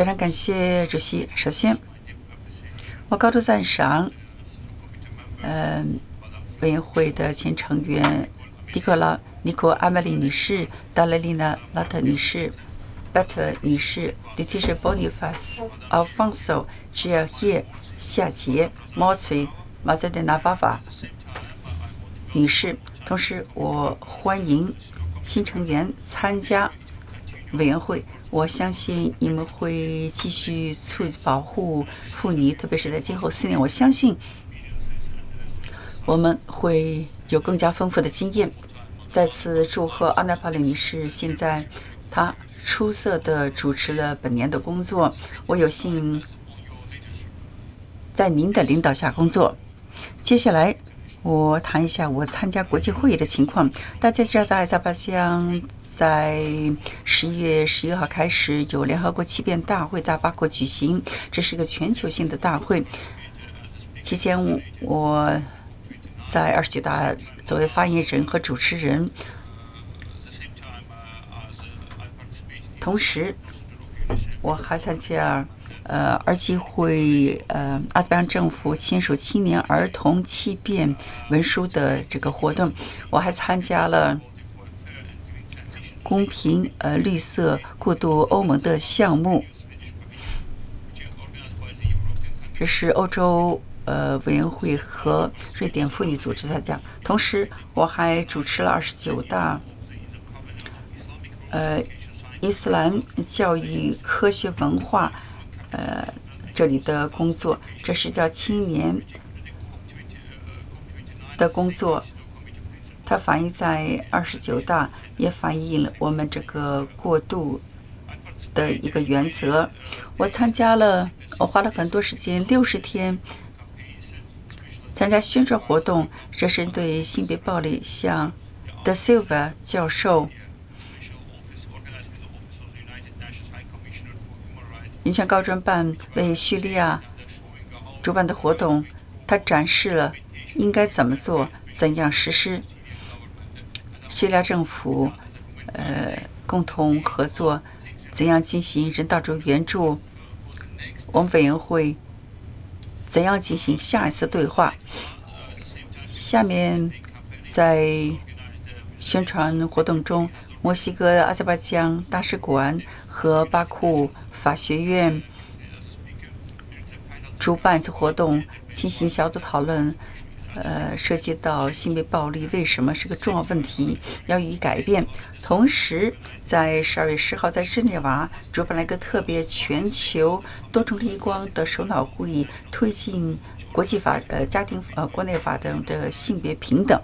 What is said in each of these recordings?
非常感谢主席。首先，我高度赞赏委员会的前成员尼可阿梅丽女士、达莱丽娜拉特女士、贝特女士、Letitia Boniface、Alfonso、Gia夏杰、毛翠、马泽德纳法法女士。同时，我欢迎新成员参加委员会。我相信你们会继续保护妇女，特别是在今后4年。我相信我们会有更加丰富的经验。再次祝贺阿纳帕里女士，现在她出色地主持了本年的工作。我有幸在您的领导下工作。接下来我谈一下我参加国际会议的情况。大家知道，在阿塞拜疆在11月11号开始有联合国气变大会在巴库举行，这是一个全球性的大会。期间我在29大作为发言人和主持人，同时我还参加儿基会阿塞拜疆政府签署青年儿童气变文书的这个活动。我还参加了公平绿色过渡欧盟的项目，这是欧洲委员会和瑞典妇女组织在讲。同时我还主持了29大伊斯兰教育科学文化这里的工作，这是叫青年的工作。它反映在29大，也反映了我们这个过渡的一个原则。我花了很多时间，60天参加宣传活动，这是对性别暴力，像 De Silva 教授人权高专办为叙利亚主办的活动，他展示了应该怎么做，怎样实施。叙利亚政府共同合作，怎样进行人道主义援助。我们委员会怎样进行下一次对话。下面在宣传活动中，墨西哥阿塞拜疆大使馆和巴库法学院主办一次活动，进行小组讨论，涉及到性别暴力为什么是个重要问题，要予以改变。同时在12月10号在日内瓦主办了一个特别全球多重利益光的首脑会议，推进国际法家庭国内法的性别平等。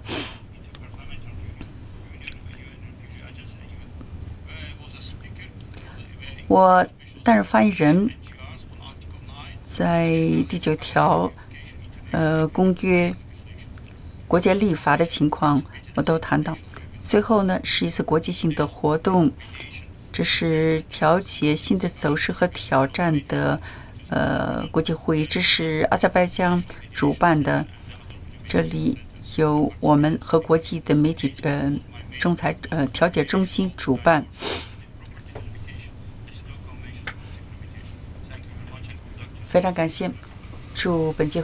我担任发言人，在第9条公约国际立法的情况我都谈到。最后呢，是一次国际性的活动，这是调节新的走势和挑战的国际会议，这是阿塞拜疆主办的，这里由我们和国际的媒体仲裁调解中心主办。非常感谢，祝本届